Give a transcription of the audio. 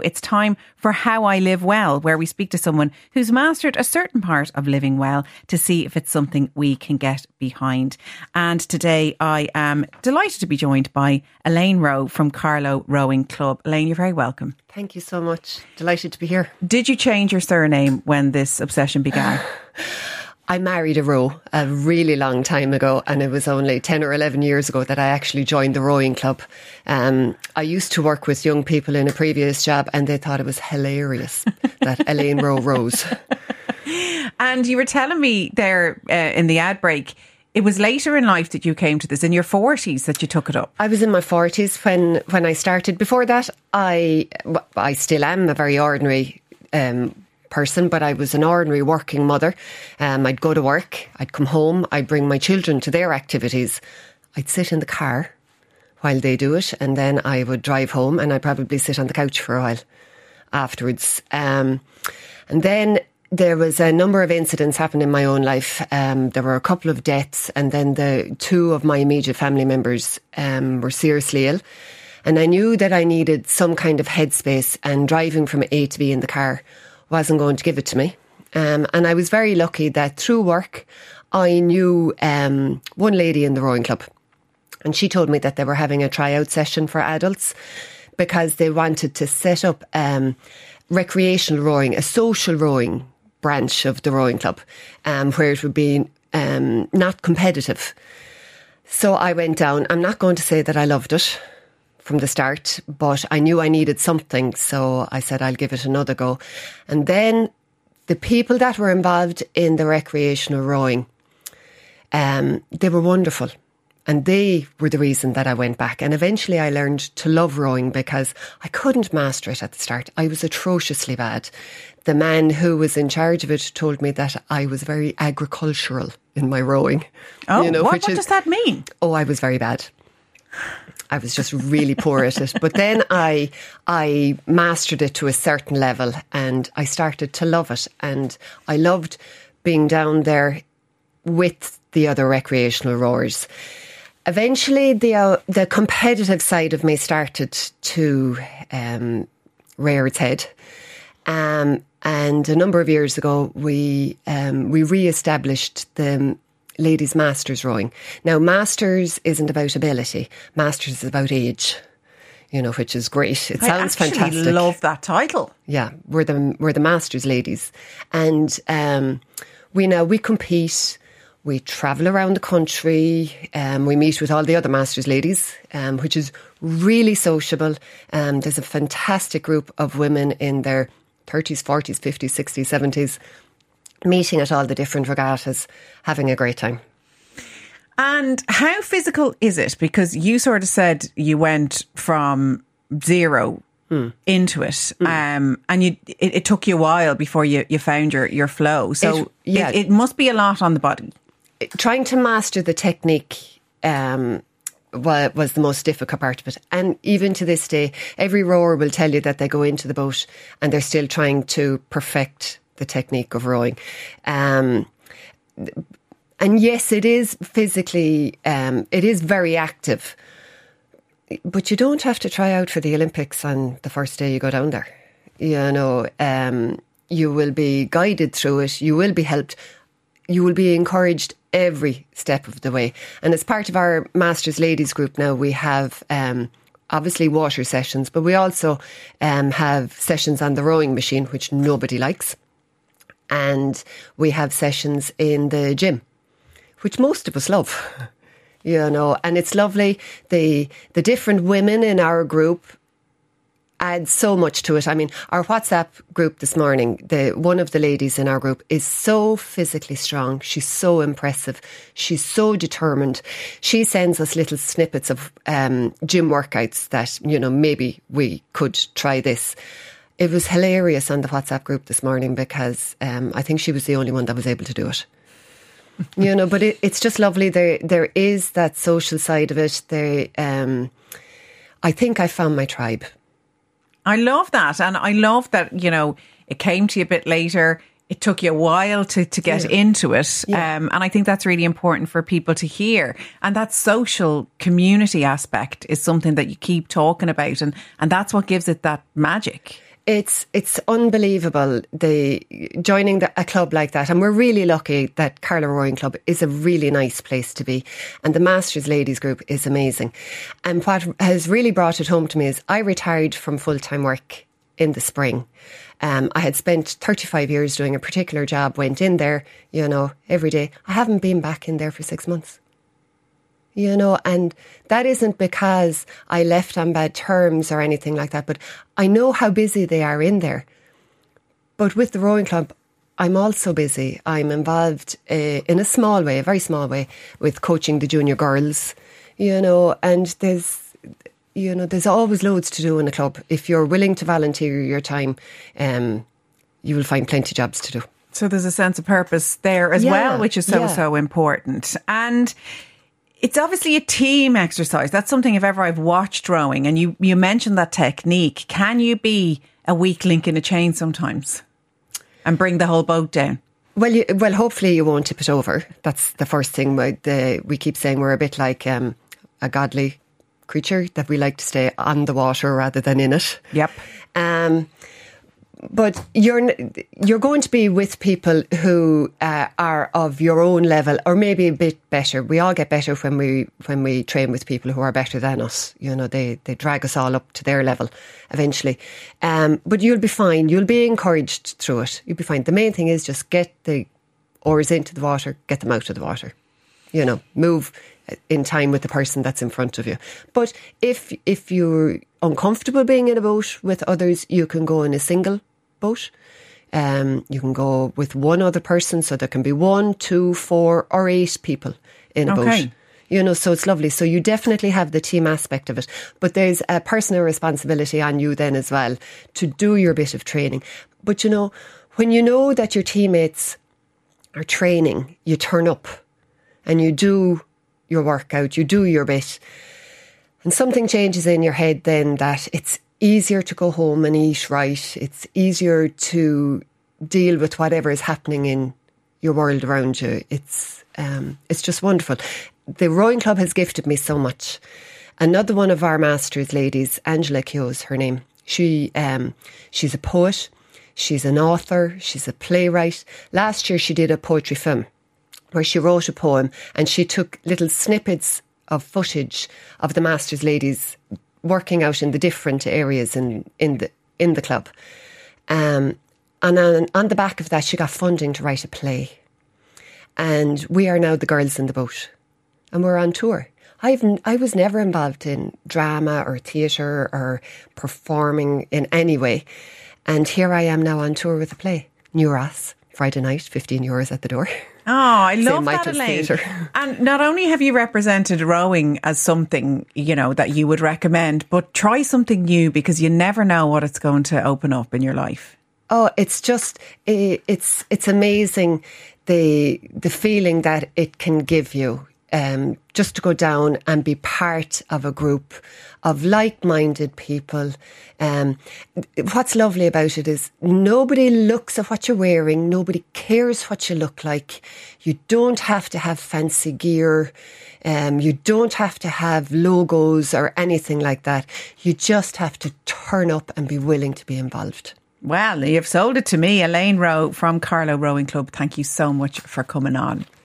It's time for How I Live Well, where we speak to someone who's mastered a certain part of living well to see if it's something we can get behind. And today I am delighted to be joined by Elaine Rowe from Carlow Rowing Club. Elaine, you're very welcome. Thank you so much. Delighted to be here. Did you change your surname when this obsession began? I married a Rowe a really long time ago, and it was only 10 or 11 years ago that I actually joined the rowing club. I used to work with young people in a previous job, and they thought it was hilarious that Elaine Rowe rows. And you were telling me there in the ad break, it was later in life that you came to this, in your 40s that you took it up. I was in my 40s when I started. Before that, I still am a very ordinary person, but I was an ordinary working mother. I'd go to work, I'd come home, I'd bring my children to their activities. I'd sit in the car while they do it, and then I would drive home, and I'd probably sit on the couch for a while afterwards. And then there was a number of incidents happened in my own life. There were a couple of deaths, and then the two of my immediate family members were seriously ill. And I knew that I needed some kind of headspace, and driving from A to B in the car wasn't going to give it to me. And I was very lucky that through work, I knew one lady in the rowing club. And she told me that they were having a tryout session for adults because they wanted to set up recreational rowing, a social rowing branch of the rowing club, where it would be not competitive. So I went down. I'm not going to say that I loved it from the start, but I knew I needed something, so I said I'll give it another go. And then the people that were involved in the recreational rowing, they were wonderful, and they were the reason that I went back. And eventually I learned to love rowing because I couldn't master it at the start. I was atrociously bad. The man who was in charge of it told me that I was very agricultural in my rowing. Oh, what does that mean? Oh, I was very bad. I was just really poor at it. But then I mastered it to a certain level, and I started to love it. And I loved being down there with the other recreational rowers. Eventually, the competitive side of me started to rear its head. And a number of years ago, we re-established the ladies' masters rowing. Now, masters isn't about ability. Masters is about age, which is great. It sounds fantastic. I love that title. Yeah, we're the masters ladies. And we compete. We travel around the country. We meet with all the other masters ladies, which is really sociable. There's a fantastic group of women in their 30s, 40s, 50s, 60s, 70s, meeting at all the different regattas, having a great time. And how physical is it? Because you sort of said you went from zero into it, and it took you a while before you found your flow. So it must be a lot on the body. Trying to master the technique was the most difficult part of it. And even to this day, every rower will tell you that they go into the boat and they're still trying to perfect the technique of rowing. And yes, it is physically, it is very active, but you don't have to try out for the Olympics on the first day you go down there. You will be guided through it. You will be helped. You will be encouraged every step of the way. And as part of our Masters Ladies group now, we have obviously water sessions, but we also have sessions on the rowing machine, which nobody likes. And we have sessions in the gym, which most of us love, and it's lovely. The different women in our group add so much to it. I mean, our WhatsApp group this morning, one of the ladies in our group is so physically strong. She's so impressive. She's so determined. She sends us little snippets of gym workouts that, maybe we could try this. It was hilarious on the WhatsApp group this morning because I think she was the only one that was able to do it. But it's just lovely. There is that social side of it. I think I found my tribe. I love that. And I love that, it came to you a bit later. It took you a while to get into it. Yeah. And I think that's really important for people to hear. And that social community aspect is something that you keep talking about. And that's what gives it that magic. It's unbelievable, joining a club like that. And we're really lucky that Carlow Rowing Club is a really nice place to be. And the Masters Ladies Group is amazing. And what has really brought it home to me is I retired from full-time work in the spring. I had spent 35 years doing a particular job, went in there, every day. I haven't been back in there for 6 months. And that isn't because I left on bad terms or anything like that, but I know how busy they are in there. But with the rowing club, I'm also busy. I'm involved in a small way, a very small way, with coaching the junior girls, and there's always loads to do in a club. If you're willing to volunteer your time, you will find plenty of jobs to do. So there's a sense of purpose there as well, which is so important. And it's obviously a team exercise. That's something if ever I've watched rowing, and you mentioned that technique. Can you be a weak link in a chain sometimes and bring the whole boat down? Well, hopefully you won't tip it over. That's the first thing. We keep saying we're a bit like a godly creature, that we like to stay on the water rather than in it. Yep. But you're going to be with people who are of your own level, or maybe a bit better. We all get better when we train with people who are better than us. They drag us all up to their level eventually. But you'll be fine. You'll be encouraged through it. You'll be fine. The main thing is just get the oars into the water, get them out of the water. Move in time with the person that's in front of you. But if you're uncomfortable being in a boat with others, you can go in a single boat. You can go with one other person, so there can be 1, 2, 4 or 8 people in a boat. So it's lovely. So you definitely have the team aspect of it, but there's a personal responsibility on you then as well to do your bit of training. But when you know that your teammates are training, you turn up and you do your workout, you do your bit, and something changes in your head then, that it's easier to go home and eat right. It's easier to deal with whatever is happening in your world around you. It's just wonderful. The rowing club has gifted me so much. Another one of our Masters ladies, Angela Keogh is her name. She's a poet, she's an author, she's a playwright. Last year she did a poetry film where she wrote a poem, and she took little snippets of footage of the Masters ladies working out in the different areas in the club. And on the back of that, she got funding to write a play. And we are now the girls in the boat, and we're on tour. I was never involved in drama or theatre or performing in any way. And here I am now on tour with a play. New Ross, Friday night, €15 at the door. Oh, I love that, Elaine. And not only have you represented rowing as something, that you would recommend, but try something new, because you never know what it's going to open up in your life. Oh, it's just, it's amazing the feeling that it can give you. Just to go down and be part of a group of like-minded people. What's lovely about it is nobody looks at what you're wearing. Nobody cares what you look like. You don't have to have fancy gear. You don't have to have logos or anything like that. You just have to turn up and be willing to be involved. Well, you've sold it to me. Elaine Rowe from Carlow Rowing Club. Thank you so much for coming on.